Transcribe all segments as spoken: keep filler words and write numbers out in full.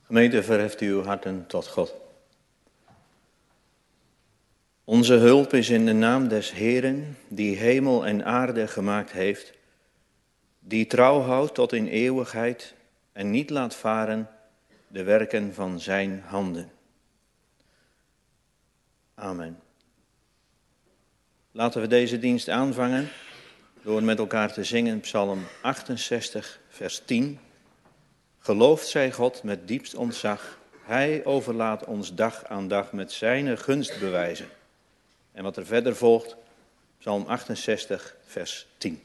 Gemeente, verheft uw harten tot God. Onze hulp is in de naam des Heeren, die hemel en aarde gemaakt heeft, die trouw houdt tot in eeuwigheid en niet laat varen de werken van zijn handen. Amen. Laten we deze dienst aanvangen door met elkaar te zingen Psalm achtenzestig, vers tien. Geloofd zij God met diepst ontzag, hij overlaat ons dag aan dag met zijne gunst bewijzen. En wat er verder volgt, Psalm achtenzestig, vers tien.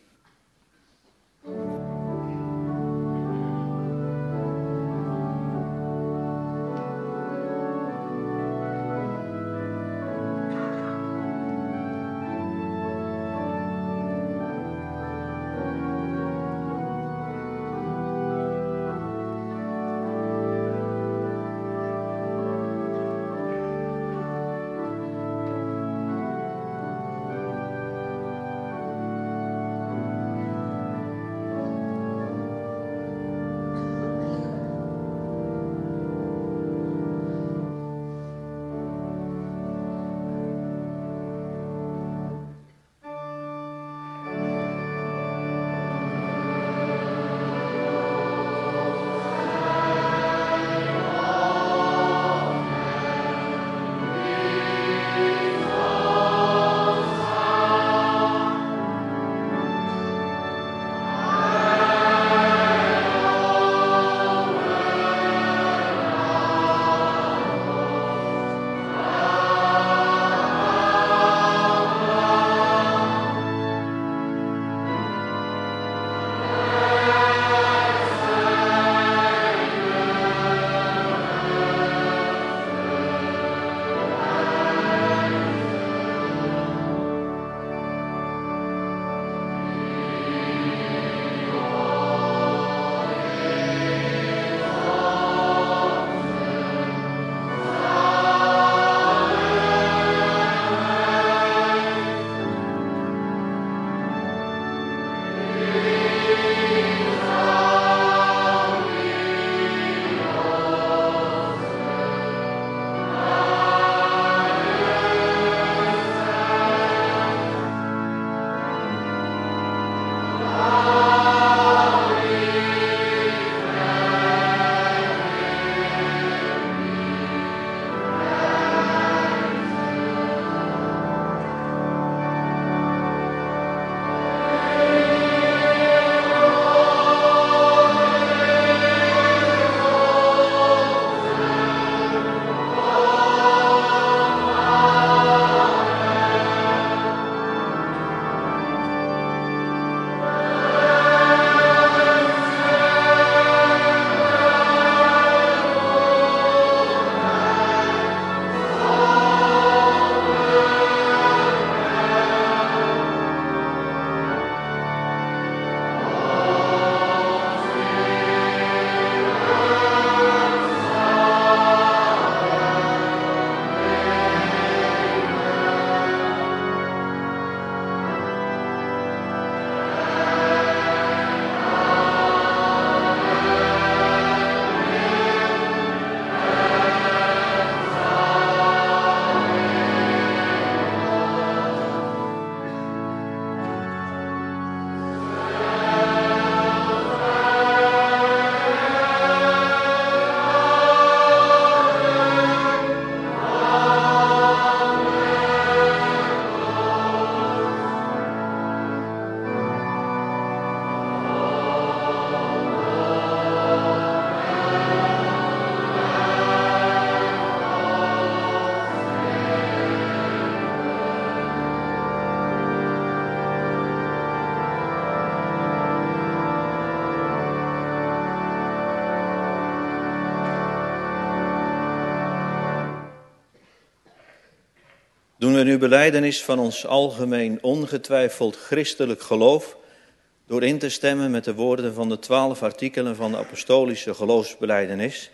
Doen we nu belijdenis van ons algemeen ongetwijfeld christelijk geloof door in te stemmen met de woorden van de twaalf artikelen van de apostolische geloofsbelijdenis.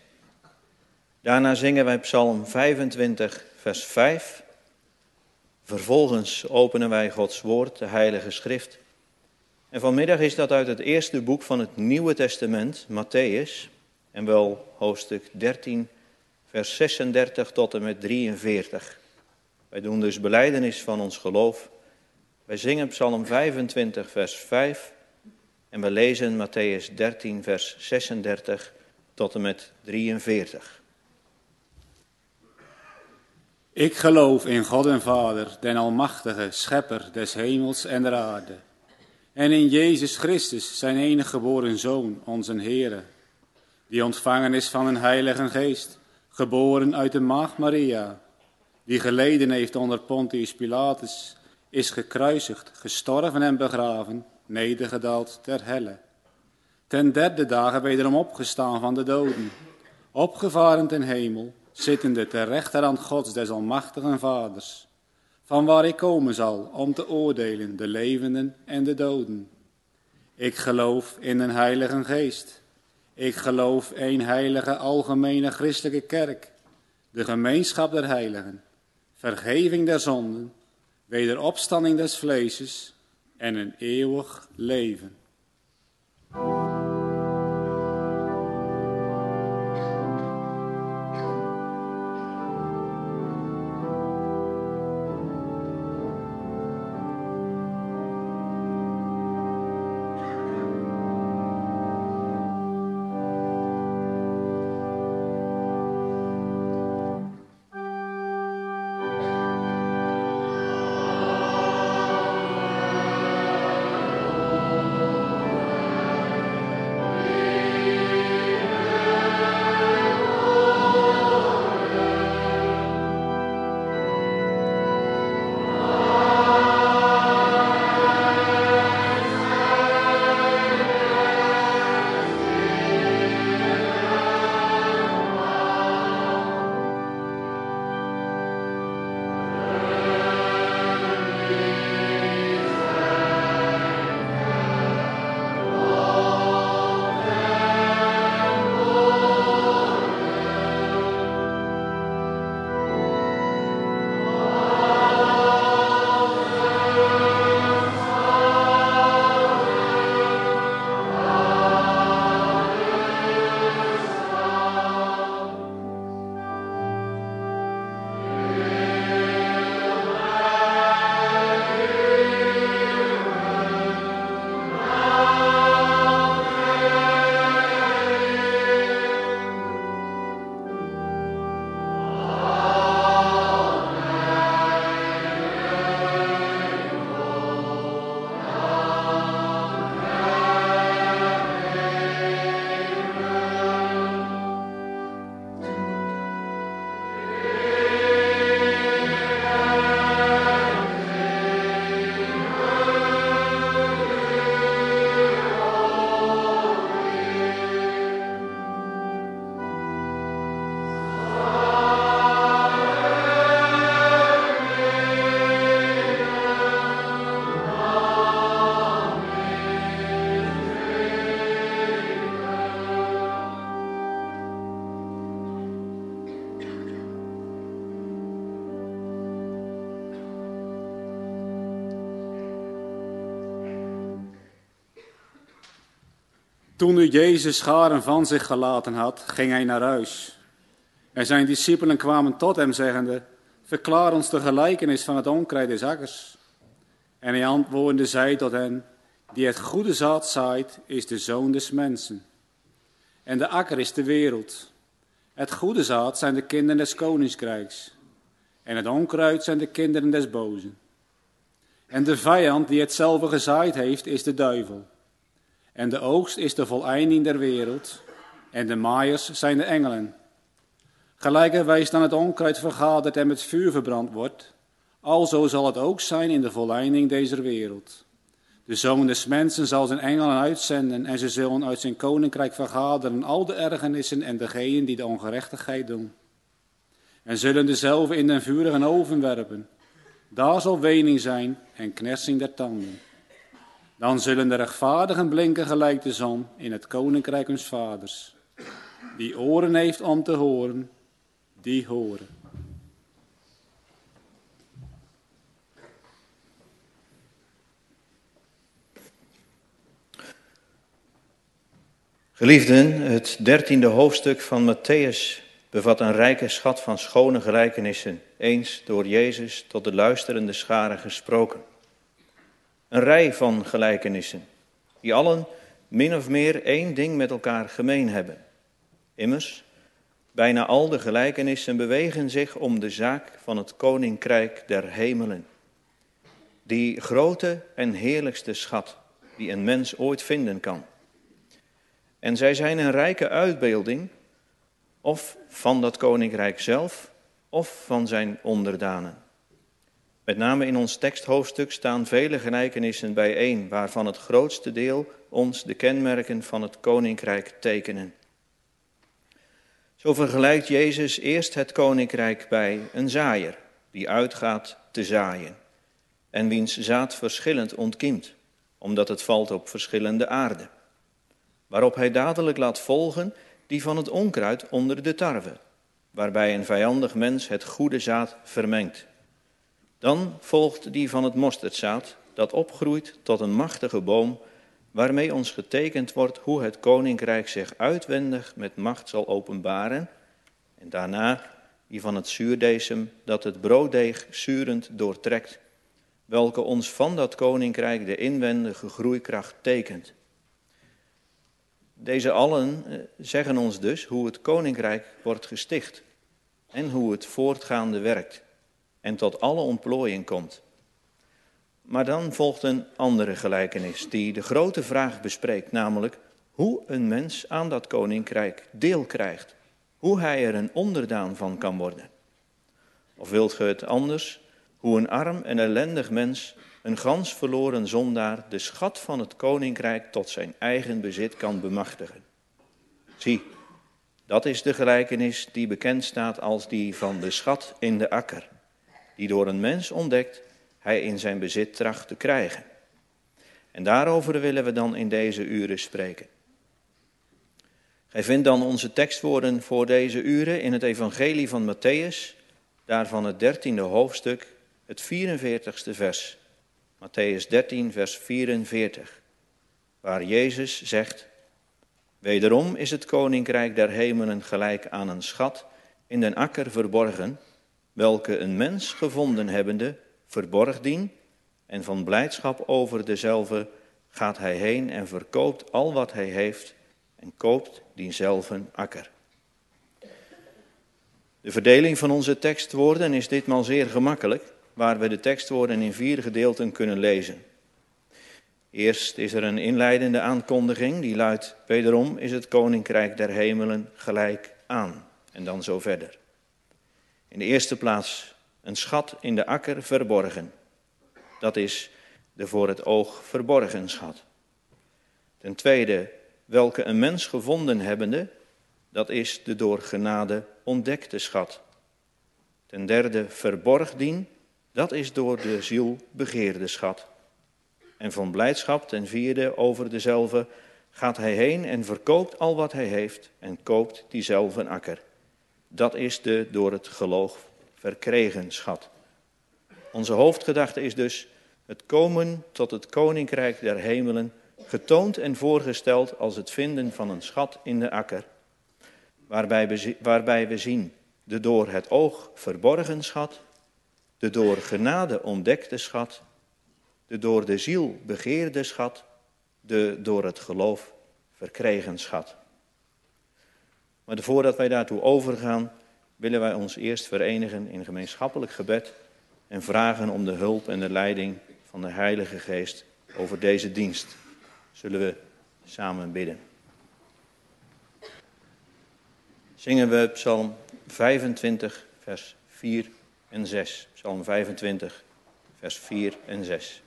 Daarna zingen wij Psalm vijfentwintig, vers vijf. Vervolgens openen wij Gods woord, de Heilige Schrift. En vanmiddag is dat uit het eerste boek van het Nieuwe Testament, Mattheüs. en wel hoofdstuk dertien, vers zesendertig tot en met drieënveertig. Wij doen dus belijdenis van ons geloof. Wij zingen Psalm vijfentwintig, vers vijf en we lezen Mattheüs dertien, vers zesendertig tot en met drieënveertig. Ik geloof in God en Vader, den Almachtige, Schepper des hemels en der aarde. En in Jezus Christus, zijn enige geboren Zoon, onze Heere, die ontvangen is van een Heilige Geest, geboren uit de maagd Maria, die geleden heeft onder Pontius Pilatus, is gekruisigd, gestorven en begraven, nedergedaald ter helle. Ten derde dagen wederom opgestaan van de doden, opgevaren ten hemel, zittende ter rechterhand Gods des Almachtigen Vaders, van waar ik komen zal om te oordelen de levenden en de doden. Ik geloof in een Heilige Geest. Ik geloof één heilige algemene christelijke kerk, de gemeenschap der heiligen, vergeving der zonden, wederopstanding des vleeses en een eeuwig leven. Toen nu Jezus scharen van zich gelaten had, ging hij naar huis. En zijn discipelen kwamen tot hem, zeggende: verklaar ons de gelijkenis van het onkruid des akkers. En hij antwoordde, zei tot hen: die het goede zaad zaait, is de zoon des mensen. En de akker is de wereld. Het goede zaad zijn de kinderen des koninkrijks. En het onkruid zijn de kinderen des bozen. En de vijand die hetzelfde gezaaid heeft, is de duivel. En de oogst is de voleinding der wereld. En de maaiers zijn de engelen. Gelijkerwijs dan het onkruid vergadert en met vuur verbrand wordt, alzo zal het ook zijn in de voleinding deze wereld. De zoon des mensen zal zijn engelen uitzenden en ze zullen uit zijn koninkrijk vergaderen al de ergernissen en degenen die de ongerechtigheid doen. En zullen dezelfde in den vurigen oven werpen. Daar zal wening zijn en knersing der tanden. Dan zullen de rechtvaardigen blinken gelijk de zon in het koninkrijk huns vaders. Die oren heeft om te horen, die horen. Geliefden, het dertiende hoofdstuk van Mattheüs bevat een rijke schat van schone gelijkenissen, eens door Jezus tot de luisterende schare gesproken. Een rij van gelijkenissen, die allen min of meer één ding met elkaar gemeen hebben. Immers, bijna al de gelijkenissen bewegen zich om de zaak van het koninkrijk der hemelen. Die grote en heerlijkste schat die een mens ooit vinden kan. En zij zijn een rijke uitbeelding, of van dat koninkrijk zelf, of van zijn onderdanen. Met name in ons teksthoofdstuk staan vele gelijkenissen bijeen, waarvan het grootste deel ons de kenmerken van het koninkrijk tekenen. Zo vergelijkt Jezus eerst het koninkrijk bij een zaaier, die uitgaat te zaaien, en wiens zaad verschillend ontkiemt, omdat het valt op verschillende aarde. Waarop hij dadelijk laat volgen die van het onkruid onder de tarwe, waarbij een vijandig mens het goede zaad vermengt. Dan volgt die van het mosterdzaad, dat opgroeit tot een machtige boom, waarmee ons getekend wordt hoe het koninkrijk zich uitwendig met macht zal openbaren. En daarna die van het zuurdesem, dat het brooddeeg zurend doortrekt, welke ons van dat koninkrijk de inwendige groeikracht tekent. Deze allen zeggen ons dus hoe het koninkrijk wordt gesticht en hoe het voortgaande werkt en tot alle ontplooiing komt. Maar dan volgt een andere gelijkenis die de grote vraag bespreekt, namelijk hoe een mens aan dat koninkrijk deel krijgt, hoe hij er een onderdaan van kan worden. Of wilt ge het anders, hoe een arm en ellendig mens, een gans verloren zondaar, de schat van het koninkrijk tot zijn eigen bezit kan bemachtigen. Zie, dat is de gelijkenis die bekend staat als die van de schat in de akker, die door een mens ontdekt hij in zijn bezit tracht te krijgen. En daarover willen we dan in deze uren spreken. Gij vindt dan onze tekstwoorden voor deze uren in het evangelie van Mattheüs, daarvan het dertiende hoofdstuk, het vierenveertigste vers. Mattheüs dertien, vers vierenveertig, waar Jezus zegt: Wederom is het koninkrijk der hemelen gelijk aan een schat in den akker verborgen, welke een mens gevonden hebbende, verborg dien, en van blijdschap over dezelve gaat hij heen en verkoopt al wat hij heeft en koopt diezelfde akker. De verdeling van onze tekstwoorden is ditmaal zeer gemakkelijk, waar we de tekstwoorden in vier gedeelten kunnen lezen. Eerst is er een inleidende aankondiging die luidt: Wederom is het koninkrijk der hemelen gelijk aan. En dan zo verder. In de eerste plaats een schat in de akker verborgen. Dat is de voor het oog verborgen schat. Ten tweede, welke een mens gevonden hebbende, dat is de door genade ontdekte schat. Ten derde, verborg dien, dat is door de ziel begeerde schat. En van blijdschap ten vierde over dezelve gaat hij heen en verkoopt al wat hij heeft en koopt diezelfde akker. Dat is de door het geloof verkregen schat. Onze hoofdgedachte is dus het komen tot het koninkrijk der hemelen, getoond en voorgesteld als het vinden van een schat in de akker, waarbij we, waarbij we zien de door het oog verborgen schat, de door genade ontdekte schat, de door de ziel begeerde schat, de door het geloof verkregen schat. Maar voordat wij daartoe overgaan, willen wij ons eerst verenigen in gemeenschappelijk gebed en vragen om de hulp en de leiding van de Heilige Geest over deze dienst. Zullen we samen bidden. Zingen we Psalm vijfentwintig, vers vier en zes. Psalm vijfentwintig, vers vier en zes.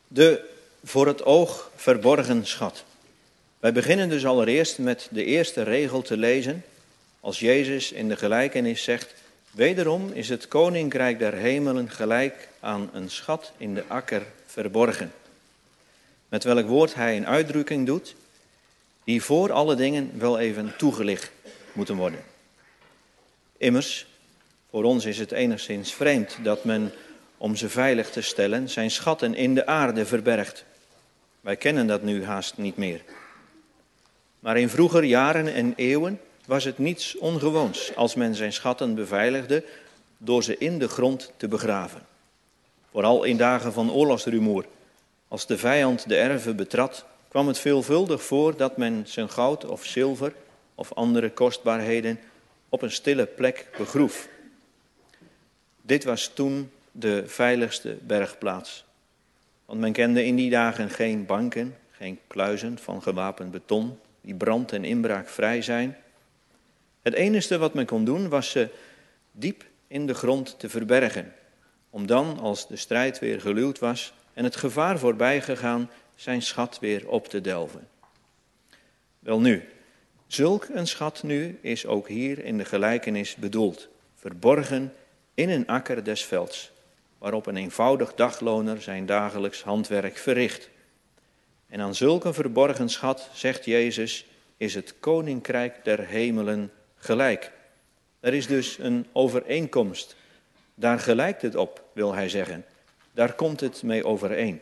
De voor het oog verborgen schat. Wij beginnen dus allereerst met de eerste regel te lezen, als Jezus in de gelijkenis zegt: wederom is het koninkrijk der hemelen gelijk aan een schat in de akker verborgen. Met welk woord hij een uitdrukking doet, die voor alle dingen wel even toegelicht moeten worden. Immers, voor ons is het enigszins vreemd dat men, om ze veilig te stellen, zijn schatten in de aarde verbergt. Wij kennen dat nu haast niet meer. Maar in vroeger jaren en eeuwen was het niets ongewoons als men zijn schatten beveiligde door ze in de grond te begraven. Vooral in dagen van oorlogsrumoer. Als de vijand de erven betrad, kwam het veelvuldig voor dat men zijn goud of zilver of andere kostbaarheden op een stille plek begroef. Dit was toen de veiligste bergplaats. Want men kende in die dagen geen banken, geen kluizen van gewapend beton, die brand en inbraak vrij zijn. Het enige wat men kon doen was ze diep in de grond te verbergen, om dan, als de strijd weer geluwd was en het gevaar voorbij gegaan, zijn schat weer op te delven. Welnu, zulk een schat nu is ook hier in de gelijkenis bedoeld, verborgen in een akker des velds, waarop een eenvoudig dagloner zijn dagelijks handwerk verricht. En aan zulk een verborgen schat, zegt Jezus, is het koninkrijk der hemelen gelijk. Er is dus een overeenkomst. Daar gelijkt het op, wil hij zeggen. Daar komt het mee overeen.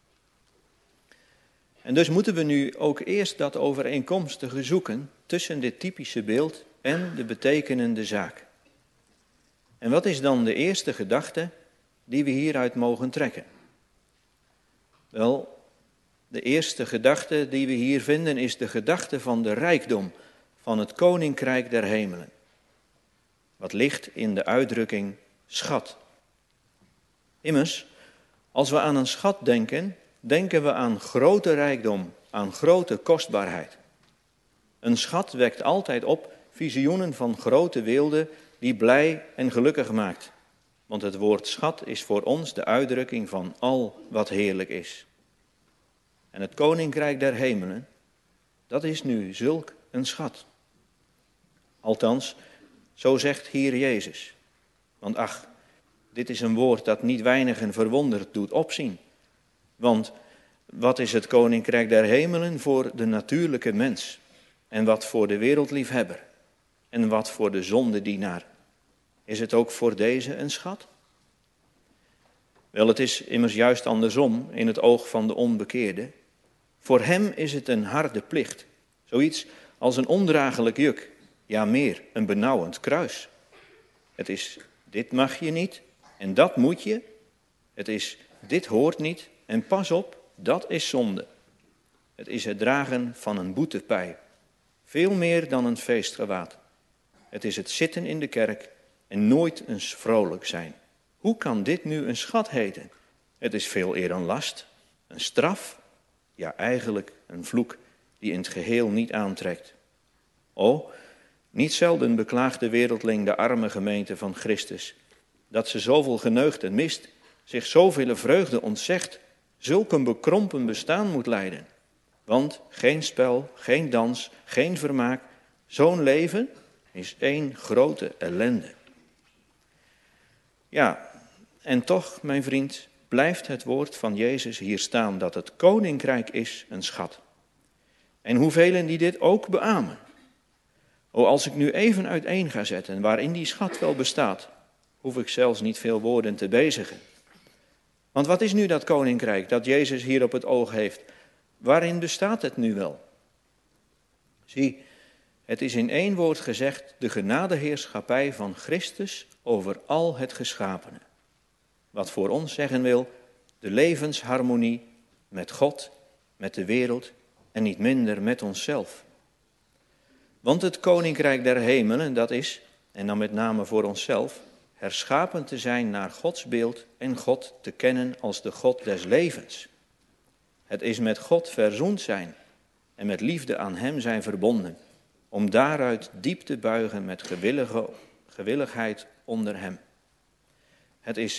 En dus moeten we nu ook eerst dat overeenkomstige zoeken tussen dit typische beeld en de betekenende zaak. En wat is dan de eerste gedachte die we hieruit mogen trekken? Wel, de eerste gedachte die we hier vinden is de gedachte van de rijkdom van het koninkrijk der hemelen. Wat ligt in de uitdrukking schat. Immers, als we aan een schat denken, denken we aan grote rijkdom, aan grote kostbaarheid. Een schat wekt altijd op visioenen van grote weelde die blij en gelukkig maakt. Want het woord schat is voor ons de uitdrukking van al wat heerlijk is. En het koninkrijk der hemelen, dat is nu zulk een schat. Althans, zo zegt hier Jezus. Want ach, dit is een woord dat niet weinigen verwonderd doet opzien. Want wat is het koninkrijk der hemelen voor de natuurlijke mens? En wat voor de wereldliefhebber? En wat voor de zondedienaar? Is het ook voor deze een schat? Wel, het is immers juist andersom in het oog van de onbekeerde. Voor hem is het een harde plicht. Zoiets als een ondraaglijk juk. Ja, meer, een benauwend kruis. Het is, dit mag je niet en dat moet je. Het is, dit hoort niet en pas op, dat is zonde. Het is het dragen van een boetepij. Veel meer dan een feestgewaad. Het is het zitten in de kerk en nooit eens vrolijk zijn. Hoe kan dit nu een schat heten? Het is veel eer een last, een straf, ja eigenlijk een vloek die in het geheel niet aantrekt. O, niet zelden beklaagt de wereldling de arme gemeente van Christus, dat ze zoveel geneugden mist, zich zoveel vreugde ontzegt, zulk een bekrompen bestaan moet leiden. Want geen spel, geen dans, geen vermaak, zo'n leven is één grote ellende. Ja, en toch, mijn vriend, blijft het woord van Jezus hier staan dat het koninkrijk is een schat. En hoevelen die dit ook beamen. O, als ik nu even uiteen ga zetten waarin die schat wel bestaat, hoef ik zelfs niet veel woorden te bezigen. Want wat is nu dat koninkrijk dat Jezus hier op het oog heeft? Waarin bestaat het nu wel? Zie, het is in één woord gezegd de genadeheerschappij van Christus over al het geschapene. Wat voor ons zeggen wil, de levensharmonie met God, met de wereld en niet minder met onszelf. Want het koninkrijk der hemelen, dat is, en dan met name voor onszelf, herschapen te zijn naar Gods beeld en God te kennen als de God des levens. Het is met God verzoend zijn en met liefde aan hem zijn verbonden, om daaruit diep te buigen met gewillige, gewilligheid onder hem. Het is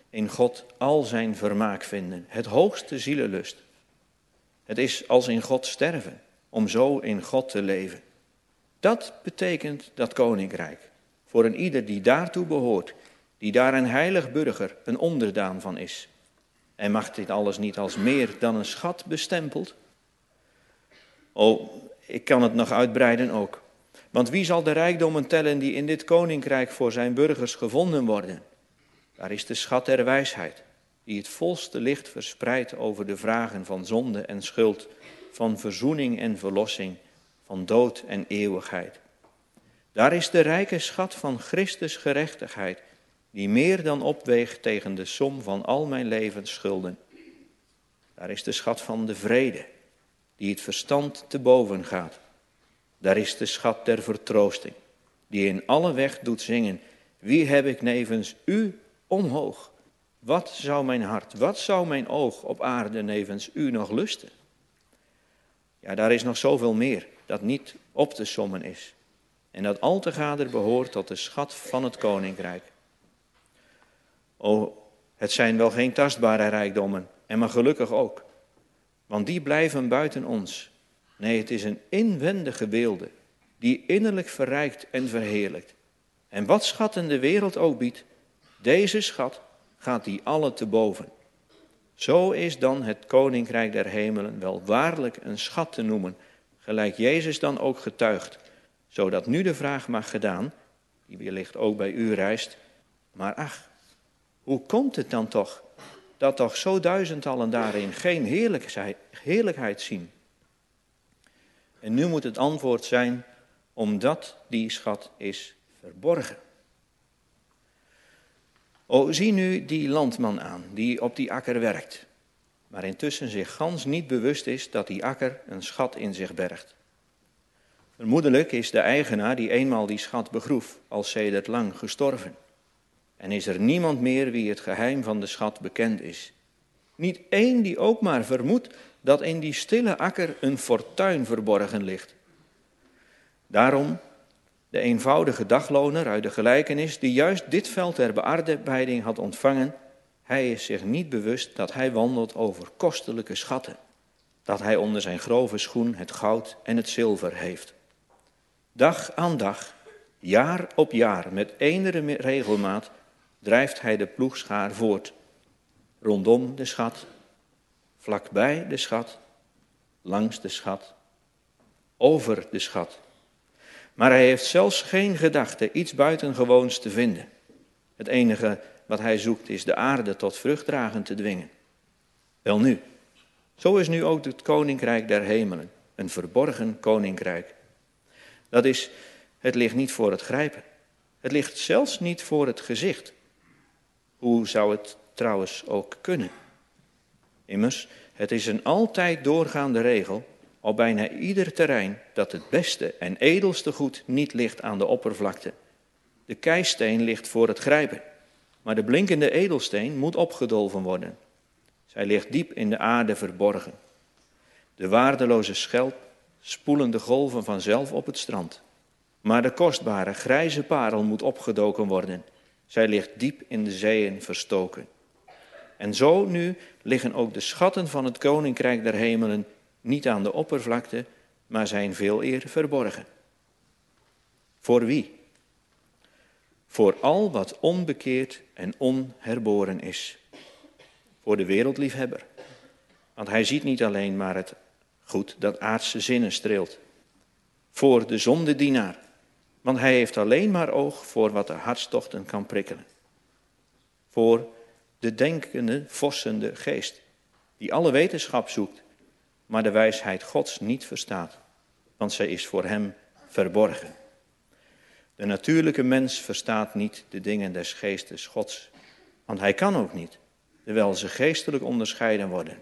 in God al zijn vermaak vinden, het hoogste zielenlust. Het is als in God sterven, om zo in God te leven. Dat betekent dat koninkrijk, voor een ieder die daartoe behoort, die daar een heilig burger, een onderdaan van is. En mag dit alles niet als meer dan een schat bestempeld? Oh, ik kan het nog uitbreiden ook. Want wie zal de rijkdommen tellen die in dit koninkrijk voor zijn burgers gevonden worden? Daar is de schat der wijsheid, die het volste licht verspreidt over de vragen van zonde en schuld, van verzoening en verlossing, van dood en eeuwigheid. Daar is de rijke schat van Christus gerechtigheid, die meer dan opweegt tegen de som van al mijn levensschulden. Daar is de schat van de vrede, die het verstand te boven gaat. Daar is de schat der vertroosting, die in alle weg doet zingen: wie heb ik nevens u omhoog? Wat zou mijn hart, wat zou mijn oog op aarde nevens u nog lusten? Ja, daar is nog zoveel meer dat niet op te sommen is. En dat al te gader behoort tot de schat van het koninkrijk. O, het zijn wel geen tastbare rijkdommen, en maar gelukkig ook. Want die blijven buiten ons. Nee, het is een inwendige weelde, die innerlijk verrijkt en verheerlijkt. En wat schatten de wereld ook biedt, deze schat gaat die alle te boven. Zo is dan het koninkrijk der hemelen wel waarlijk een schat te noemen, gelijk Jezus dan ook getuigt, zodat nu de vraag mag gedaan, die wellicht ook bij u rijst, maar ach, hoe komt het dan toch, dat toch zo duizendtallen daarin geen heerlijkheid zien? En nu moet het antwoord zijn, omdat die schat is verborgen. O, zie nu die landman aan, die op die akker werkt, maar intussen zich gans niet bewust is dat die akker een schat in zich bergt. Vermoedelijk is de eigenaar die eenmaal die schat begroef al sedert lang gestorven. En is er niemand meer wie het geheim van de schat bekend is. Niet één die ook maar vermoedt dat in die stille akker een fortuin verborgen ligt. Daarom de eenvoudige dagloner uit de gelijkenis, die juist dit veld ter bearbeiding had ontvangen, hij is zich niet bewust dat hij wandelt over kostelijke schatten. Dat hij onder zijn grove schoen het goud en het zilver heeft. Dag aan dag, jaar op jaar, met enige regelmaat, drijft hij de ploegschaar voort. Rondom de schat, vlakbij de schat, langs de schat, over de schat. Maar hij heeft zelfs geen gedachte iets buitengewoons te vinden. Het enige wat hij zoekt is de aarde tot vruchtdragen te dwingen. Welnu, zo is nu ook het koninkrijk der hemelen, een verborgen koninkrijk. Dat is, het ligt niet voor het grijpen. Het ligt zelfs niet voor het gezicht. Hoe zou het trouwens ook kunnen? Immers, het is een altijd doorgaande regel op bijna ieder terrein dat het beste en edelste goed niet ligt aan de oppervlakte. De keisteen ligt voor het grijpen, maar de blinkende edelsteen moet opgedolven worden. Zij ligt diep in de aarde verborgen. De waardeloze schelp spoelen de golven vanzelf op het strand. Maar de kostbare grijze parel moet opgedoken worden. Zij ligt diep in de zeeën verstoken. En zo nu liggen ook de schatten van het koninkrijk der hemelen niet aan de oppervlakte, maar zijn veeleer verborgen. Voor wie? Voor al wat onbekeerd en onherboren is. Voor de wereldliefhebber. Want hij ziet niet alleen maar het goed dat aardse zinnen streelt. Voor de zondedienaar. Want hij heeft alleen maar oog voor wat de hartstochten kan prikkelen. Voor de denkende, vossende geest, die alle wetenschap zoekt, maar de wijsheid Gods niet verstaat, want zij is voor hem verborgen. De natuurlijke mens verstaat niet de dingen des geestes Gods, want hij kan ook niet, terwijl ze geestelijk onderscheiden worden.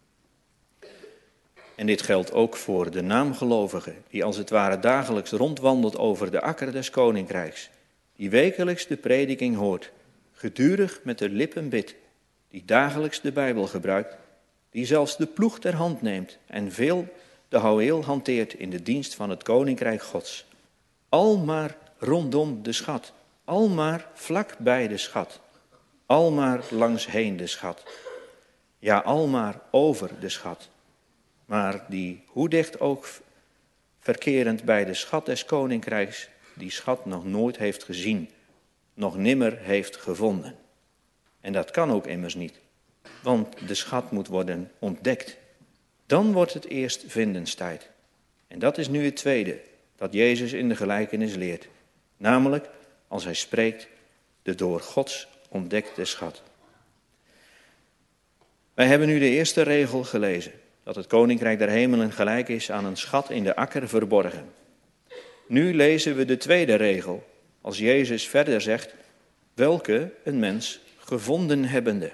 En dit geldt ook voor de naamgelovige, die als het ware dagelijks rondwandelt over de akker des koninkrijks, die wekelijks de prediking hoort, gedurig met de lippen bidt, die dagelijks de Bijbel gebruikt, die zelfs de ploeg ter hand neemt en veel de houweel hanteert in de dienst van het koninkrijk Gods. Al maar rondom de schat, al maar vlak bij de schat. almaar langs heen de schat. Ja, almaar over de schat. Maar die, hoe dicht ook verkerend bij de schat des koninkrijks, die schat nog nooit heeft gezien, nog nimmer heeft gevonden. En dat kan ook immers niet, want de schat moet worden ontdekt. Dan wordt het eerst vindenstijd. En dat is nu het tweede, dat Jezus in de gelijkenis leert. Namelijk, als hij spreekt, de door Gods ontdekte schat. Wij hebben nu de eerste regel gelezen, dat het koninkrijk der hemelen gelijk is aan een schat in de akker verborgen. Nu lezen we de tweede regel, als Jezus verder zegt, welke een mens gevonden hebbende.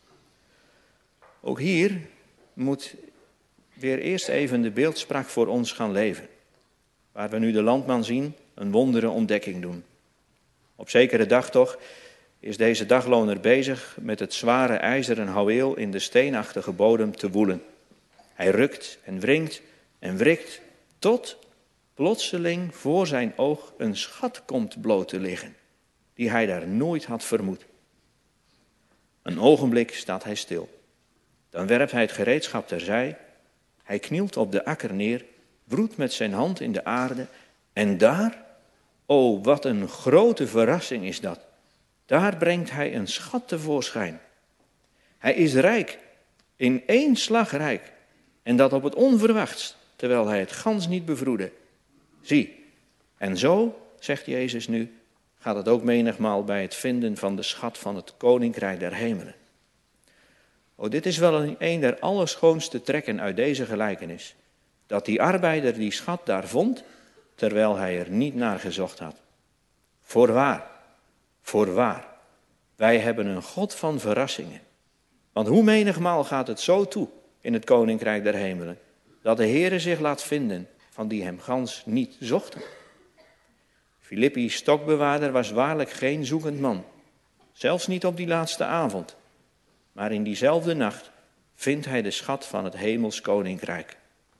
Ook hier moet weer eerst even de beeldspraak voor ons gaan leven. Waar we nu de landman zien, een wondere ontdekking doen. Op zekere dag toch is deze dagloner bezig met het zware ijzeren houweel in de steenachtige bodem te woelen. Hij rukt en wringt en wrikt tot plotseling voor zijn oog een schat komt bloot te liggen, die hij daar nooit had vermoed. Een ogenblik staat hij stil. Dan werpt hij het gereedschap terzij. Hij knielt op de akker neer, broedt met zijn hand in de aarde. En daar, o wat een grote verrassing is dat. Daar brengt hij een schat tevoorschijn. Hij is rijk, in één slag rijk. En dat op het onverwachtst, terwijl hij het gans niet bevroedde. Zie, en zo, zegt Jezus nu, gaat het ook menigmaal bij het vinden van de schat van het koninkrijk der hemelen. Oh, dit is wel een, een der allerschoonste trekken uit deze gelijkenis. Dat die arbeider die schat daar vond, terwijl hij er niet naar gezocht had. Voorwaar, voorwaar, wij hebben een God van verrassingen. Want hoe menigmaal gaat het zo toe in het koninkrijk der hemelen, dat de Heere zich laat vinden van die hem gans niet zochten. Filippi stokbewaarder was waarlijk geen zoekend man, zelfs niet op die laatste avond. Maar in diezelfde nacht vindt hij de schat van het hemels koninkrijk.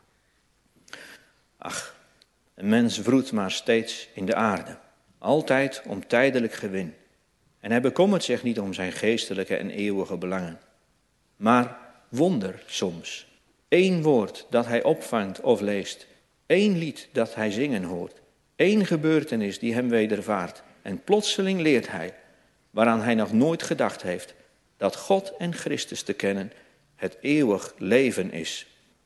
Ach, een mens wroet maar steeds in de aarde, altijd om tijdelijk gewin. En hij bekommert zich niet om zijn geestelijke en eeuwige belangen. Maar wonder soms, één woord dat hij opvangt of leest, één lied dat hij zingen hoort, één gebeurtenis die hem wedervaart. En plotseling leert hij, waaraan hij nog nooit gedacht heeft, dat God en Christus te kennen het eeuwig leven is.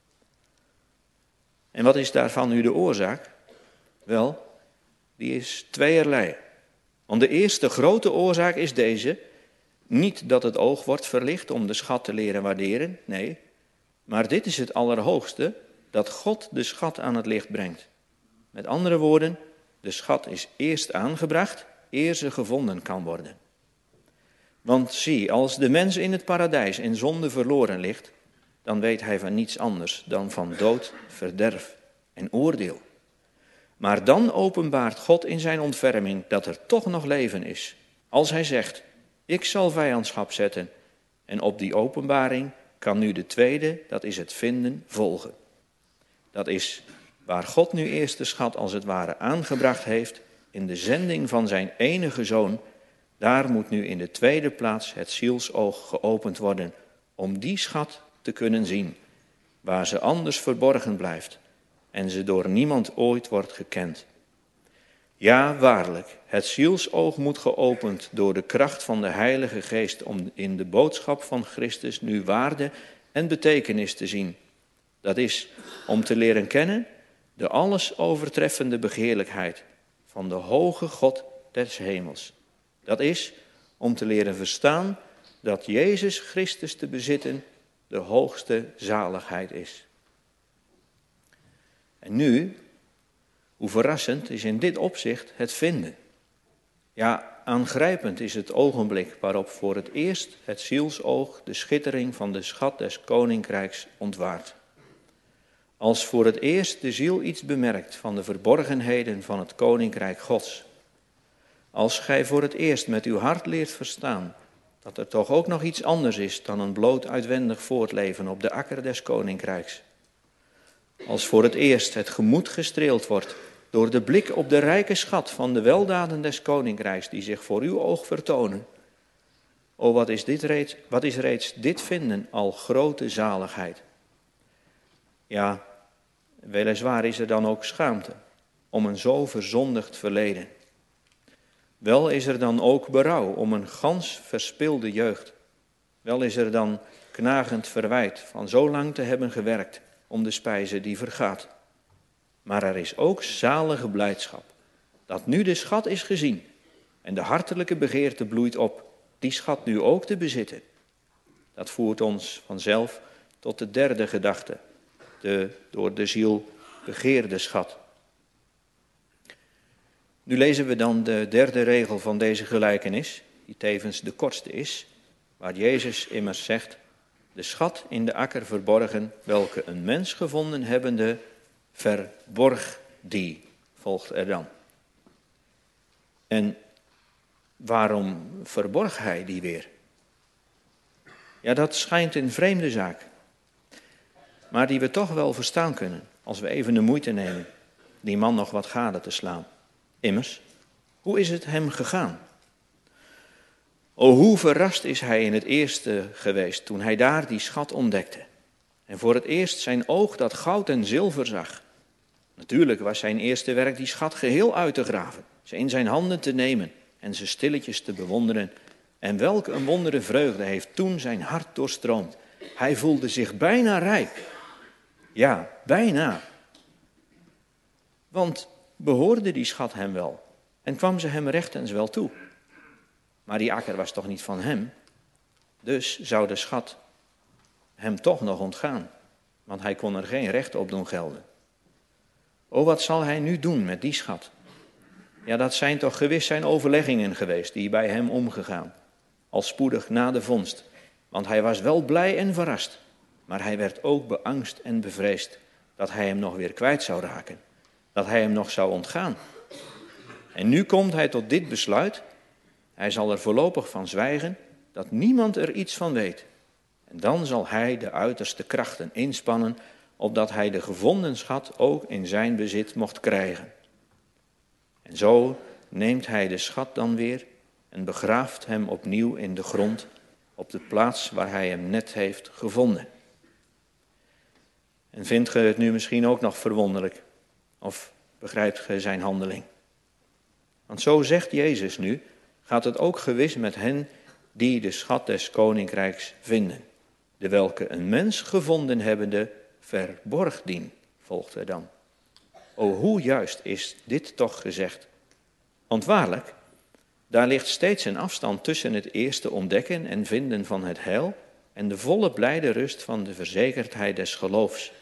En wat is daarvan nu de oorzaak? Wel, die is tweeërlei. Want de eerste grote oorzaak is deze, niet dat het oog wordt verlicht om de schat te leren waarderen, nee, maar dit is het allerhoogste, dat God de schat aan het licht brengt. Met andere woorden, de schat is eerst aangebracht, eer ze gevonden kan worden. Want zie, als de mens in het paradijs in zonde verloren ligt, dan weet hij van niets anders dan van dood, verderf en oordeel. Maar dan openbaart God in zijn ontferming dat er toch nog leven is. Als hij zegt, ik zal vijandschap zetten. En op die openbaring kan nu de tweede, dat is het vinden, volgen. Dat is waar God nu eerst de schat als het ware aangebracht heeft in de zending van zijn enige zoon. Daar moet nu in de tweede plaats het zielsoog geopend worden om die schat te kunnen zien, waar ze anders verborgen blijft en ze door niemand ooit wordt gekend. Ja, waarlijk, het zielsoog moet geopend door de kracht van de Heilige Geest om in de boodschap van Christus nu waarde en betekenis te zien. Dat is om te leren kennen de alles overtreffende begeerlijkheid van de hoge God des hemels. Dat is om te leren verstaan dat Jezus Christus te bezitten de hoogste zaligheid is. En nu, hoe verrassend is in dit opzicht het vinden. Ja, aangrijpend is het ogenblik waarop voor het eerst het zielsoog de schittering van de schat des koninkrijks ontwaart. Als voor het eerst de ziel iets bemerkt van de verborgenheden van het koninkrijk Gods. Als gij voor het eerst met uw hart leert verstaan dat er toch ook nog iets anders is dan een bloot uitwendig voortleven op de akker des koninkrijks. Als voor het eerst het gemoed gestreeld wordt door de blik op de rijke schat van de weldaden des koninkrijks die zich voor uw oog vertonen. O, wat is, dit reeds, wat is reeds dit vinden al grote zaligheid. Ja, weliswaar is er dan ook schaamte om een zo verzondigd verleden. Wel is er dan ook berouw om een gans verspilde jeugd. Wel is er dan knagend verwijt van zo lang te hebben gewerkt om de spijze die vergaat. Maar er is ook zalige blijdschap, dat nu de schat is gezien en de hartelijke begeerte bloeit op, die schat nu ook te bezitten. Dat voert ons vanzelf tot de derde gedachte, de door de ziel begeerde schat. Nu lezen we dan de derde regel van deze gelijkenis, die tevens de kortste is, waar Jezus immers zegt, de schat in de akker verborgen, welke een mens gevonden hebbende, verborg die, volgt er dan. En waarom verborg hij die weer? Ja, dat schijnt een vreemde zaak, maar die we toch wel verstaan kunnen, als we even de moeite nemen die man nog wat gade te slaan. Immers, hoe is het hem gegaan? O, hoe verrast is hij in het eerste geweest, toen hij daar die schat ontdekte. En voor het eerst zijn oog dat goud en zilver zag. Natuurlijk was zijn eerste werk die schat geheel uit te graven, ze in zijn handen te nemen en ze stilletjes te bewonderen. En welk een wondere vreugde heeft toen zijn hart doorstroomd. Hij voelde zich bijna rijk. Ja, bijna. Want behoorde die schat hem wel en kwam ze hem rechtens wel toe. Maar die akker was toch niet van hem? Dus zou de schat hem toch nog ontgaan, want hij kon er geen recht op doen gelden. O, wat zal hij nu doen met die schat? Ja, dat zijn toch gewis zijn overleggingen geweest die bij hem omgegaan, al spoedig na de vondst. Want hij was wel blij en verrast, maar hij werd ook beangst en bevreesd dat hij hem nog weer kwijt zou raken, dat hij hem nog zou ontgaan. En nu komt hij tot dit besluit, hij zal er voorlopig van zwijgen, dat niemand er iets van weet. En dan zal hij de uiterste krachten inspannen, opdat hij de gevonden schat ook in zijn bezit mocht krijgen. En zo neemt hij de schat dan weer en begraaft hem opnieuw in de grond, op de plaats waar hij hem net heeft gevonden. En vindt ge het nu misschien ook nog verwonderlijk? Of begrijpt ge zijn handeling? Want zo zegt Jezus nu, gaat het ook gewis met hen die de schat des koninkrijks vinden. De welke een mens gevonden hebbende, verborg dien, volgt er dan. O, hoe juist is dit toch gezegd? Want waarlijk, daar ligt steeds een afstand tussen het eerste ontdekken en vinden van het heil en de volle blijde rust van de verzekerdheid des geloofs.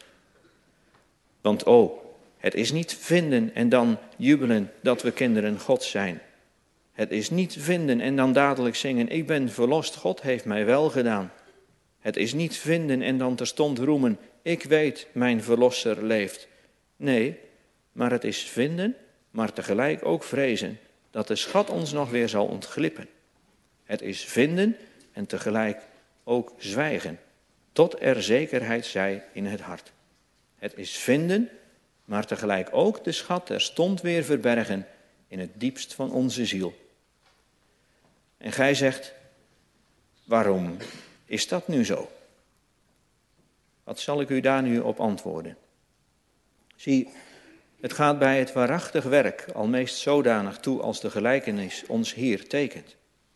Want o, het is niet vinden en dan jubelen dat we kinderen Gods zijn. Het is niet vinden en dan dadelijk zingen, ik ben verlost, God heeft mij wel gedaan. Het is niet vinden en dan terstond roemen, ik weet, mijn verlosser leeft. Nee, maar het is vinden, maar tegelijk ook vrezen dat de schat ons nog weer zal ontglippen. Het is vinden en tegelijk ook zwijgen, tot er zekerheid zij in het hart. Het is vinden, maar tegelijk ook de schat terstond weer verbergen in het diepst van onze ziel. En gij zegt, waarom is dat nu zo? Wat zal ik u daar nu op antwoorden? Zie, het gaat bij het waarachtig werk al meest zodanig toe als de gelijkenis ons hier tekent.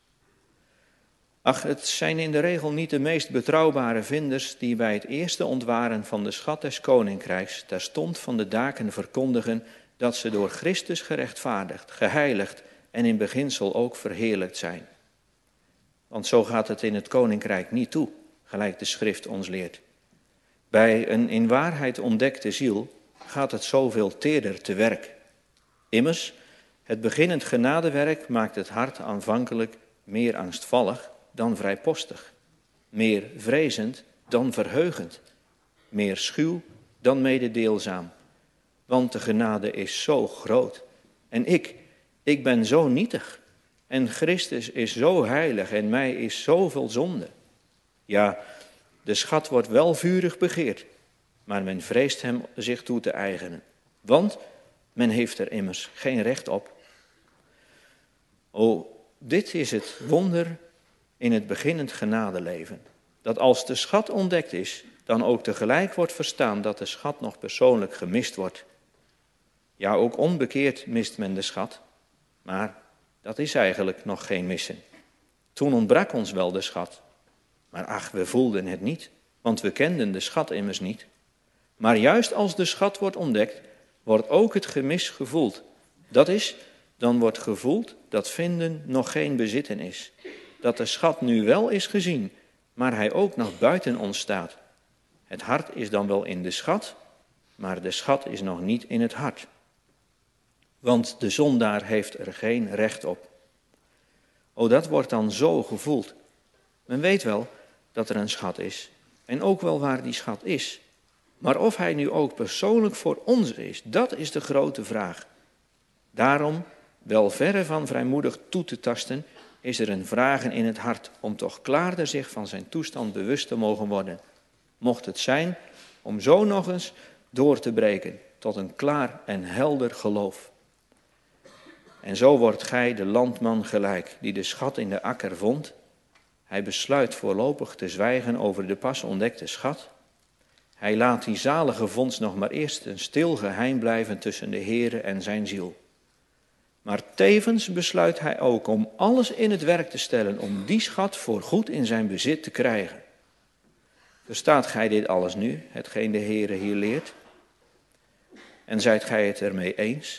Ach, het zijn in de regel niet de meest betrouwbare vinders die bij het eerste ontwaren van de schat des koninkrijks terstond van de daken verkondigen dat ze door Christus gerechtvaardigd, geheiligd en in beginsel ook verheerlijkt zijn. Want zo gaat het in het koninkrijk niet toe, gelijk de schrift ons leert. Bij een in waarheid ontdekte ziel gaat het zoveel teerder te werk. Immers, het beginnend genadewerk maakt het hart aanvankelijk meer angstvallig dan vrijpostig, meer vrezend dan verheugend, meer schuw dan mededeelzaam. Want de genade is zo groot en ik, ik ben zo nietig en Christus is zo heilig en mij is zoveel zonde. Ja, de schat wordt wel vurig begeerd, maar men vreest hem zich toe te eigenen, want men heeft er immers geen recht op. O, dit is het wonder in het beginnend genadeleven. Dat als de schat ontdekt is, dan ook tegelijk wordt verstaan dat de schat nog persoonlijk gemist wordt. Ja, ook onbekeerd mist men de schat, maar dat is eigenlijk nog geen missen. Toen ontbrak ons wel de schat, maar ach, we voelden het niet, want we kenden de schat immers niet. Maar juist als de schat wordt ontdekt, wordt ook het gemis gevoeld. Dat is, dan wordt gevoeld dat vinden nog geen bezitten is. Dat de schat nu wel is gezien, maar hij ook nog buiten ons staat. Het hart is dan wel in de schat, maar de schat is nog niet in het hart. Want de zondaar heeft er geen recht op. O, dat wordt dan zo gevoeld. Men weet wel dat er een schat is en ook wel waar die schat is. Maar of hij nu ook persoonlijk voor ons is, dat is de grote vraag. Daarom, wel verre van vrijmoedig toe te tasten, is er een vragen in het hart om toch klaarder zich van zijn toestand bewust te mogen worden. Mocht het zijn om zo nog eens door te breken tot een klaar en helder geloof. En zo wordt gij de landman gelijk, die de schat in de akker vond. Hij besluit voorlopig te zwijgen over de pas ontdekte schat. Hij laat die zalige vondst nog maar eerst een stil geheim blijven tussen de Heere en zijn ziel. Maar tevens besluit hij ook om alles in het werk te stellen om die schat voorgoed in zijn bezit te krijgen. Verstaat gij dit alles nu, hetgeen de Heere hier leert? En zijt gij het ermee eens?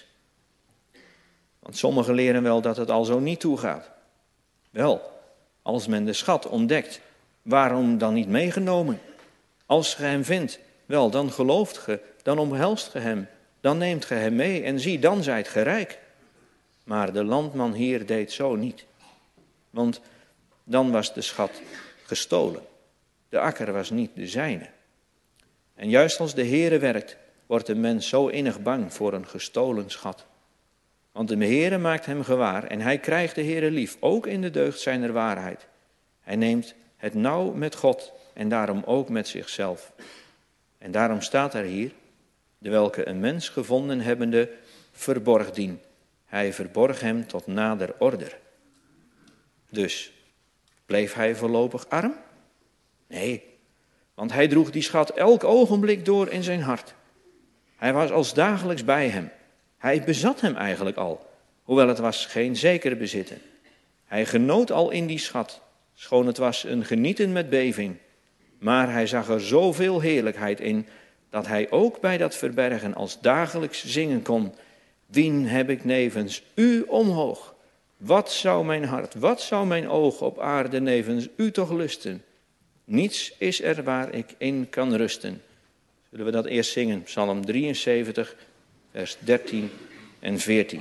Want sommigen leren wel dat het al zo niet toegaat. Wel, als men de schat ontdekt, waarom dan niet meegenomen? Als ge hem vindt, wel, dan gelooft ge, dan omhelst ge hem, dan neemt ge hem mee en zie, dan zijt ge rijk. Maar de landman hier deed zo niet, want dan was de schat gestolen. De akker was niet de zijne. En juist als de Heere werkt, wordt de mens zo innig bang voor een gestolen schat. Want de Heere maakt hem gewaar en hij krijgt de Heere lief, ook in de deugd zijner waarheid. Hij neemt het nauw met God en daarom ook met zichzelf. En daarom staat er hier, de welke een mens gevonden hebbende, verborg dien. Hij verborg hem tot nader order. Dus, bleef hij voorlopig arm? Nee, want hij droeg die schat elk ogenblik door in zijn hart. Hij was als dagelijks bij hem. Hij bezat hem eigenlijk al, hoewel het was geen zeker bezitten. Hij genoot al in die schat, schoon het was een genieten met beving. Maar hij zag er zoveel heerlijkheid in, dat hij ook bij dat verbergen als dagelijks zingen kon. Wien heb ik nevens u omhoog? Wat zou mijn hart, wat zou mijn oog op aarde nevens u toch lusten? Niets is er waar ik in kan rusten. Zullen we dat eerst zingen? Psalm drieënzeventig, vers dertien en veertien.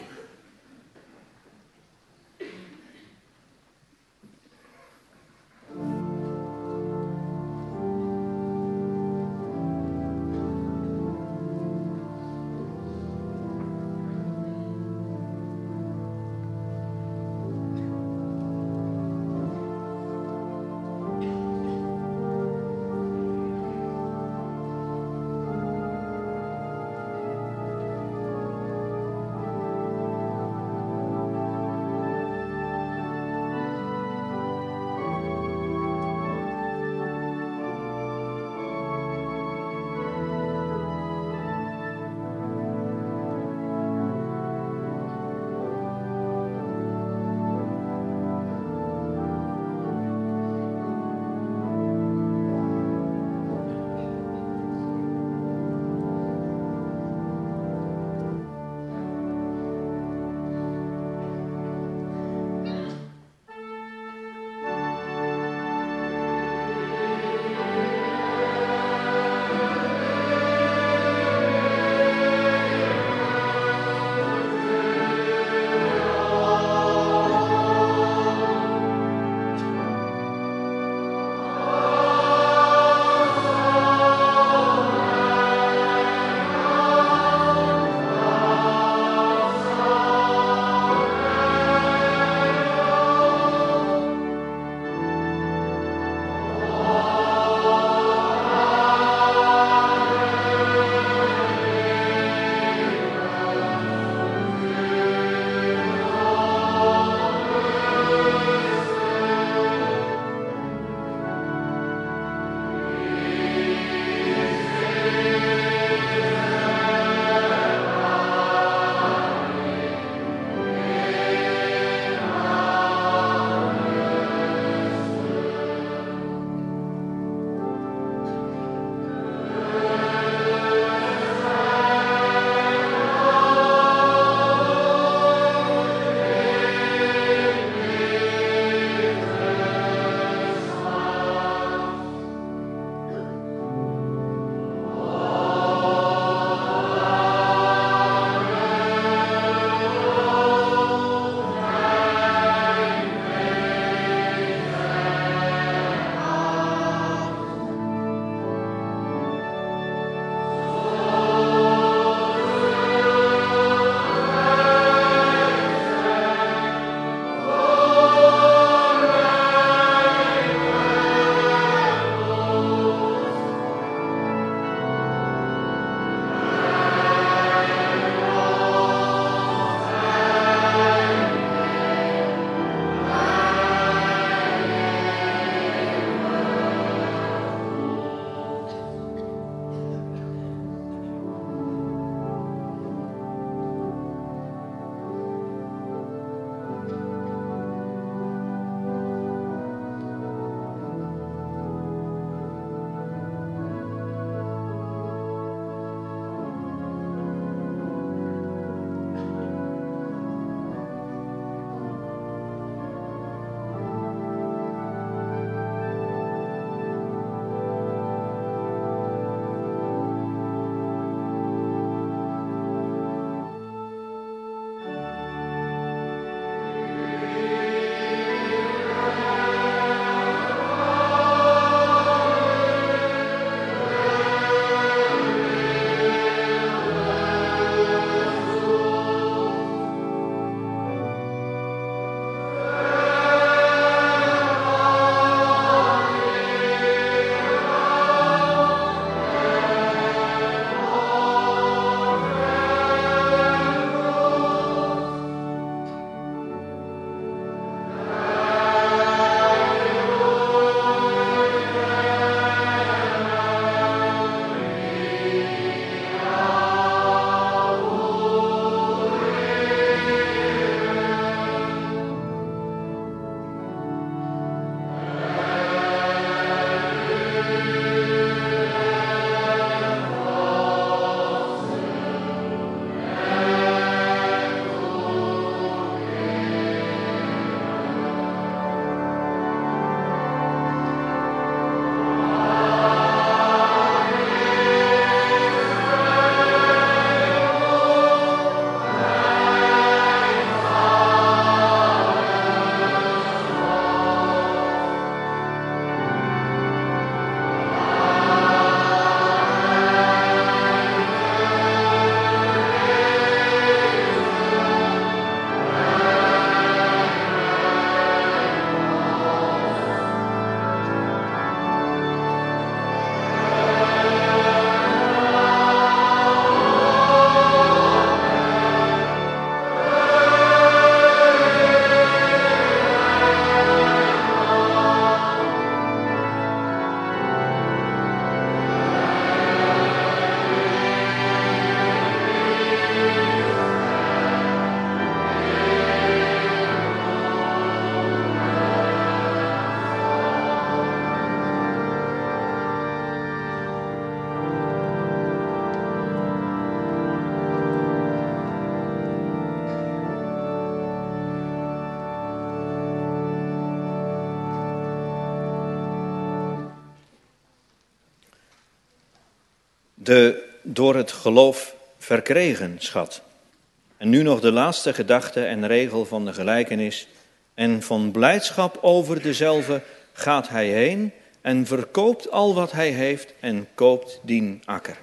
De door het geloof verkregen schat. En nu nog de laatste gedachte en regel van de gelijkenis. En van blijdschap over dezelfde gaat hij heen en verkoopt al wat hij heeft en koopt dien akker.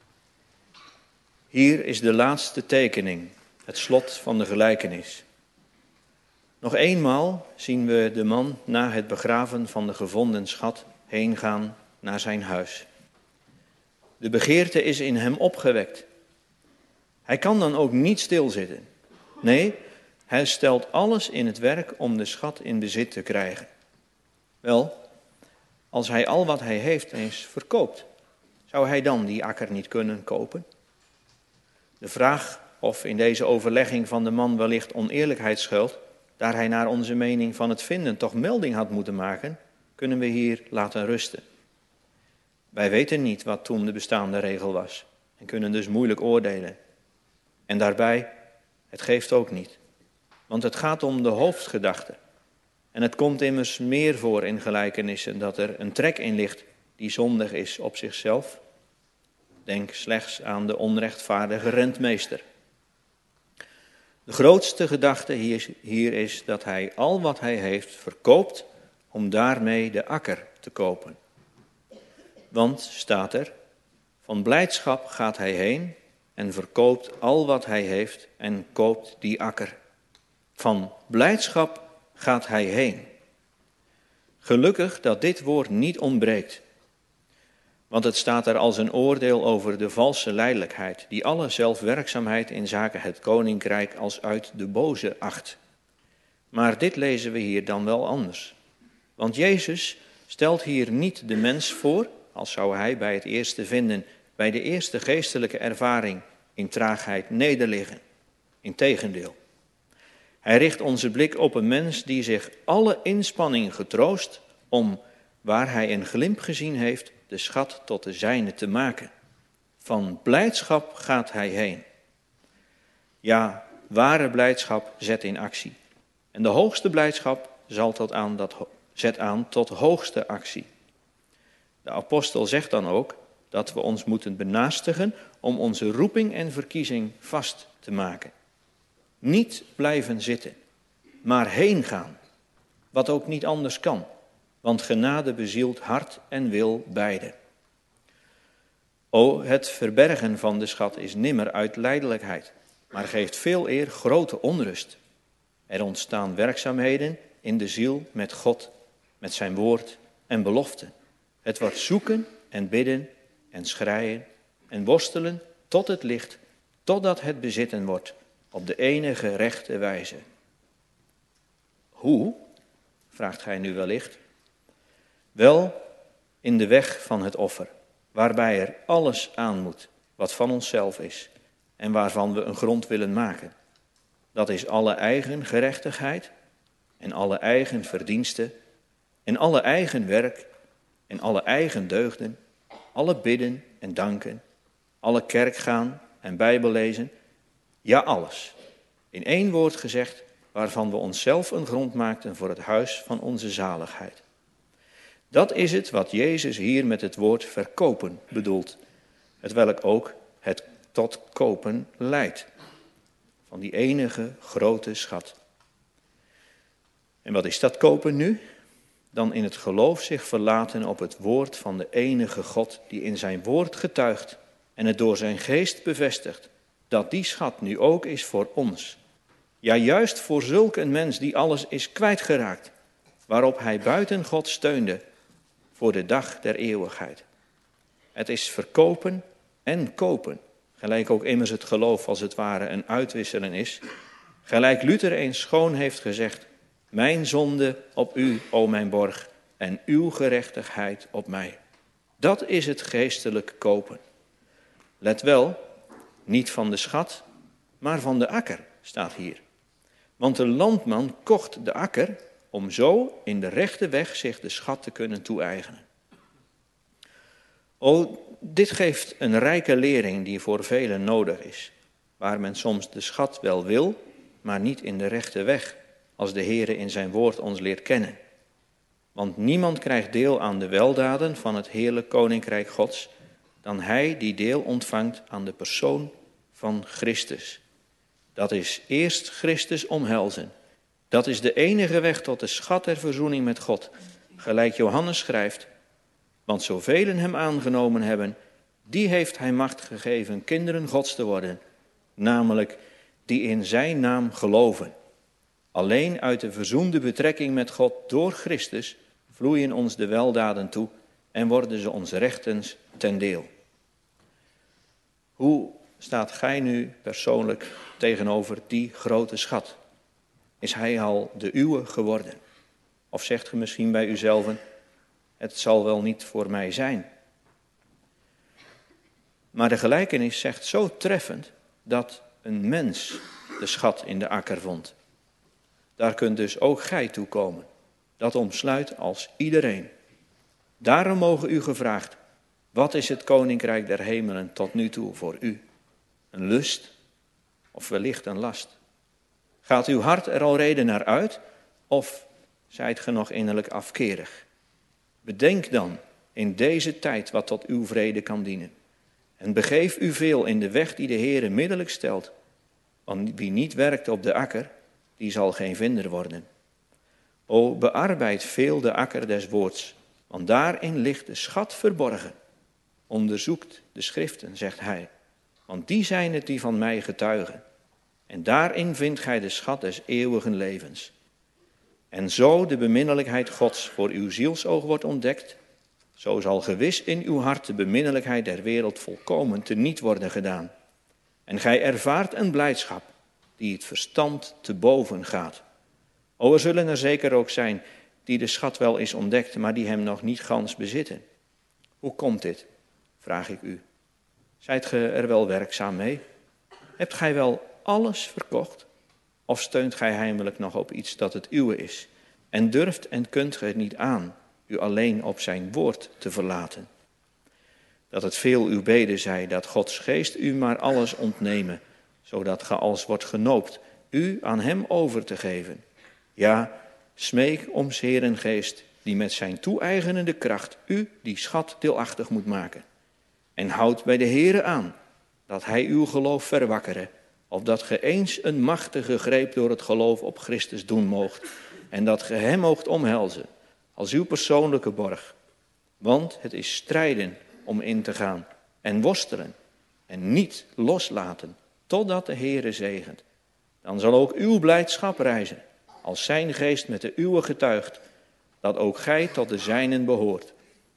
Hier is de laatste tekening, het slot van de gelijkenis. Nog eenmaal zien we de man na het begraven van de gevonden schat heen gaan naar zijn huis. De begeerte is in hem opgewekt. Hij kan dan ook niet stilzitten. Nee, hij stelt alles in het werk om de schat in bezit te krijgen. Wel, als hij al wat hij heeft eens verkoopt, zou hij dan die akker niet kunnen kopen? De vraag of in deze overlegging van de man wellicht oneerlijkheid schuilt, daar hij naar onze mening van het vinden toch melding had moeten maken, kunnen we hier laten rusten. Wij weten niet wat toen de bestaande regel was en kunnen dus moeilijk oordelen. En daarbij, het geeft ook niet. Want het gaat om de hoofdgedachte. En het komt immers meer voor in gelijkenissen dat er een trek in ligt die zondig is op zichzelf. Denk slechts aan de onrechtvaardige rentmeester. De grootste gedachte hier, hier is dat hij al wat hij heeft verkoopt om daarmee de akker te kopen. Want, staat er, van blijdschap gaat hij heen en verkoopt al wat hij heeft en koopt die akker. Van blijdschap gaat hij heen. Gelukkig dat dit woord niet ontbreekt. Want het staat er als een oordeel over de valse lijdelijkheid, die alle zelfwerkzaamheid in zaken het koninkrijk als uit de boze acht. Maar dit lezen we hier dan wel anders. Want Jezus stelt hier niet de mens voor, als zou hij bij het eerste vinden, bij de eerste geestelijke ervaring in traagheid nederliggen. Integendeel. Hij richt onze blik op een mens die zich alle inspanning getroost om, waar hij een glimp gezien heeft, de schat tot de zijne te maken. Van blijdschap gaat hij heen. Ja, ware blijdschap zet in actie. En de hoogste blijdschap zal tot aan dat, zet aan tot hoogste actie. De apostel zegt dan ook dat we ons moeten benaastigen om onze roeping en verkiezing vast te maken. Niet blijven zitten, maar heen gaan, wat ook niet anders kan, want genade bezielt hart en wil beide. O, het verbergen van de schat is nimmer uit lijdelijkheid, maar geeft veel eer grote onrust. Er ontstaan werkzaamheden in de ziel met God, met zijn woord en belofte. Het wordt zoeken en bidden en schreien en worstelen tot het licht, totdat het bezitten wordt op de enige rechte wijze. Hoe? Vraagt gij nu wellicht. Wel, in de weg van het offer, waarbij er alles aan moet wat van onszelf is en waarvan we een grond willen maken. Dat is alle eigen gerechtigheid en alle eigen verdiensten en alle eigen werk en alle eigen deugden, alle bidden en danken, alle kerk gaan en Bijbel lezen, ja alles. In één woord gezegd, waarvan we onszelf een grond maakten voor het huis van onze zaligheid. Dat is het wat Jezus hier met het woord verkopen bedoelt, hetwelk ook het tot kopen leidt, van die enige grote schat. En wat is dat kopen nu? Dan in het geloof zich verlaten op het woord van de enige God die in zijn woord getuigt en het door zijn geest bevestigt, dat die schat nu ook is voor ons. Ja, juist voor zulk een mens die alles is kwijtgeraakt, waarop hij buiten God steunde voor de dag der eeuwigheid. Het is verkopen en kopen, gelijk ook immers het geloof als het ware een uitwisselen is. Gelijk Luther eens schoon heeft gezegd, mijn zonde op u, o mijn borg, en uw gerechtigheid op mij. Dat is het geestelijk kopen. Let wel, niet van de schat, maar van de akker, staat hier. Want de landman kocht de akker om zo in de rechte weg zich de schat te kunnen toe-eigenen. O, dit geeft een rijke lering die voor velen nodig is, waar men soms de schat wel wil, maar niet in de rechte weg, als de Heere in zijn woord ons leert kennen. Want niemand krijgt deel aan de weldaden van het heerlijk koninkrijk Gods, dan hij die deel ontvangt aan de persoon van Christus. Dat is eerst Christus omhelzen. Dat is de enige weg tot de schat der verzoening met God. Gelijk Johannes schrijft, want zoveel hem aangenomen hebben, die heeft hij macht gegeven kinderen Gods te worden, namelijk die in zijn naam geloven. Alleen uit de verzoende betrekking met God door Christus vloeien ons de weldaden toe en worden ze ons rechtens ten deel. Hoe staat gij nu persoonlijk tegenover die grote schat? Is hij al de uwe geworden? Of zegt ge misschien bij uzelf, het zal wel niet voor mij zijn. Maar de gelijkenis zegt zo treffend dat een mens de schat in de akker vond. Daar kunt dus ook gij toe komen. Dat omsluit als iedereen. Daarom mogen u gevraagd, wat is het koninkrijk der hemelen tot nu toe voor u? Een lust of wellicht een last? Gaat uw hart er al reden naar uit of zijt ge nog innerlijk afkerig? Bedenk dan in deze tijd wat tot uw vrede kan dienen. En begeef u veel in de weg die de Heere middelijk stelt. Want wie niet werkt op de akker, die zal geen vinder worden. O, bearbeid veel de akker des woords, want daarin ligt de schat verborgen. Onderzoekt de schriften, zegt hij, want die zijn het die van mij getuigen. En daarin vindt gij de schat des eeuwigen levens. En zo de beminnelijkheid Gods voor uw zielsoog wordt ontdekt, zo zal gewis in uw hart de beminnelijkheid der wereld volkomen teniet worden gedaan. En gij ervaart een blijdschap die het verstand te boven gaat. O, er zullen er zeker ook zijn die de schat wel is ontdekt, maar die hem nog niet gans bezitten. Hoe komt dit, vraag ik u. Zijt ge er wel werkzaam mee? Hebt gij wel alles verkocht? Of steunt gij heimelijk nog op iets dat het uwe is? En durft en kunt ge het niet aan u alleen op zijn woord te verlaten? Dat het veel uw bede zij, dat Gods geest u maar alles ontnemen, zodat ge als wordt genoopt u aan hem over te geven. Ja, smeek om 's Heeren geest, die met zijn toe-eigenende kracht u die schat deelachtig moet maken. En houd bij de Heere aan, dat hij uw geloof verwakkere, opdat ge eens een machtige greep door het geloof op Christus doen moogt, en dat ge hem moogt omhelzen, als uw persoonlijke borg. Want het is strijden om in te gaan en worstelen en niet loslaten, totdat de Heere zegent. Dan zal ook uw blijdschap rijzen, als zijn geest met de uwe getuigt, dat ook gij tot de zijnen behoort.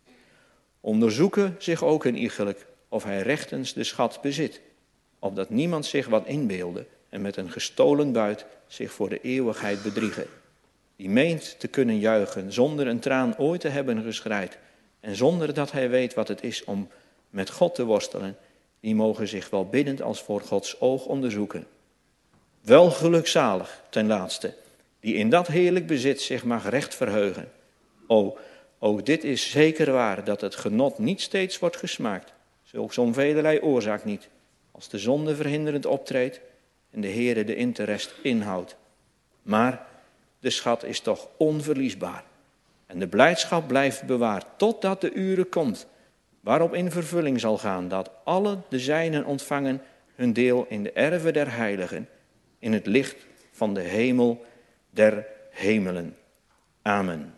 Onderzoeken zich ook in iegelijk of hij rechtens de schat bezit, opdat niemand zich wat inbeelde en met een gestolen buit zich voor de eeuwigheid bedriegen. Die meent te kunnen juichen zonder een traan ooit te hebben geschreid en zonder dat hij weet wat het is om met God te worstelen, die mogen zich wel biddend als voor Gods oog onderzoeken. Wel gelukzalig ten laatste, die in dat heerlijk bezit zich mag recht verheugen. O, ook dit is zeker waar, dat het genot niet steeds wordt gesmaakt, zulks om velerlei oorzaak niet, als de zonde verhinderend optreedt en de Heere de interest inhoudt. Maar de schat is toch onverliesbaar en de blijdschap blijft bewaard totdat de uren komt waarop in vervulling zal gaan dat alle de zijnen ontvangen hun deel in de erve der heiligen, in het licht van de hemel der hemelen. Amen.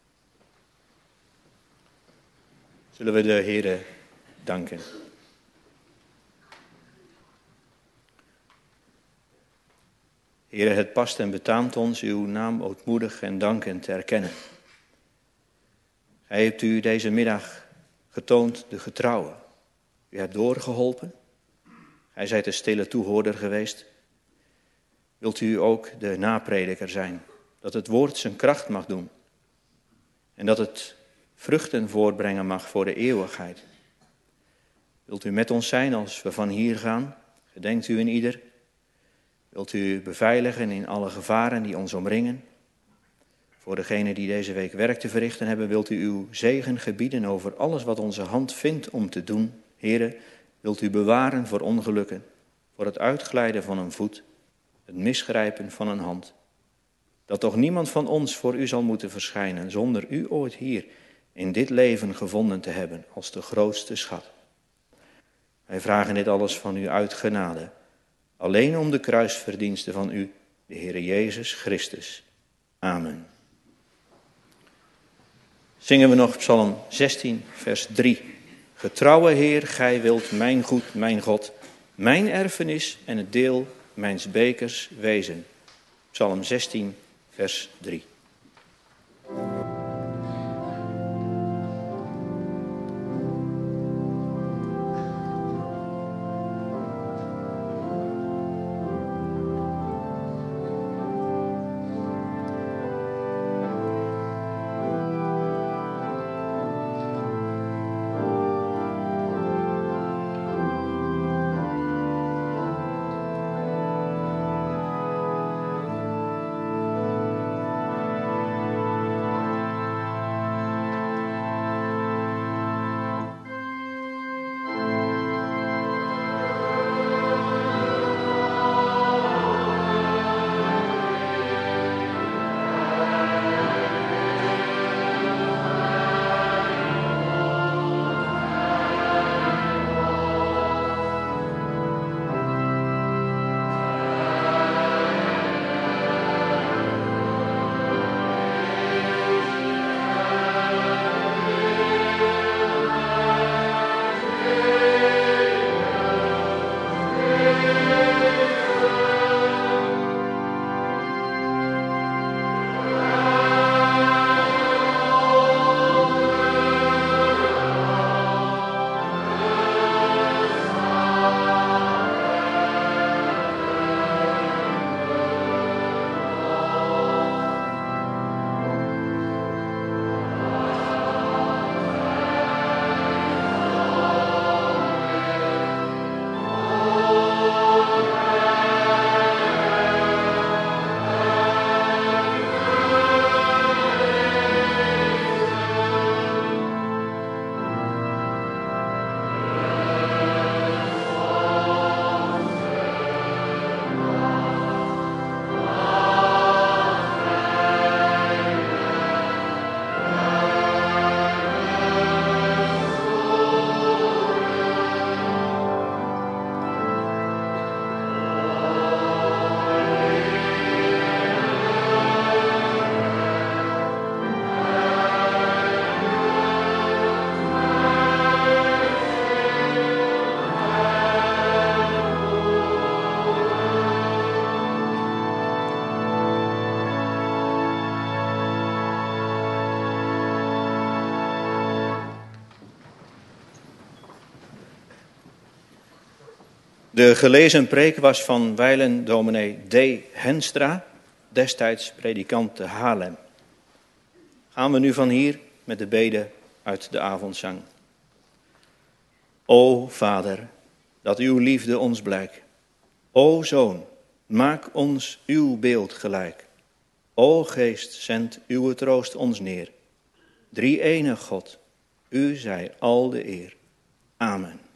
Zullen we de Heere danken. Heere, het past en betaamt ons uw naam ootmoedig en dankend te erkennen. Gij hebt u deze middag getoond de getrouwe. U hebt doorgeholpen. Gij zijt de stille toehoorder geweest. Wilt u ook de naprediker zijn, dat het woord zijn kracht mag doen en dat het vruchten voortbrengen mag voor de eeuwigheid. Wilt u met ons zijn als we van hier gaan? Gedenkt u in ieder? Wilt u beveiligen in alle gevaren die ons omringen? Voor degenen die deze week werk te verrichten hebben, wilt u uw zegen gebieden over alles wat onze hand vindt om te doen. Heere, wilt u bewaren voor ongelukken, voor het uitglijden van een voet, het misgrijpen van een hand. Dat toch niemand van ons voor u zal moeten verschijnen, zonder u ooit hier in dit leven gevonden te hebben als de grootste schat. Wij vragen dit alles van u uit genade, alleen om de kruisverdiensten van u, de Heere Jezus Christus. Amen. Zingen we nog Psalm zestien, vers drie. Getrouwe Heer, gij wilt mijn goed, mijn God, mijn erfenis en het deel mijns bekers wezen. Psalm zestien, vers drie. De gelezen preek was van wijlen dominee D. Henstra, destijds predikant te Haarlem. Gaan we nu van hier met de bede uit de avondzang. O Vader, dat uw liefde ons blijkt. O Zoon, maak ons uw beeld gelijk. O Geest, zend uw troost ons neer. Drie-enige God, u zij al de eer. Amen.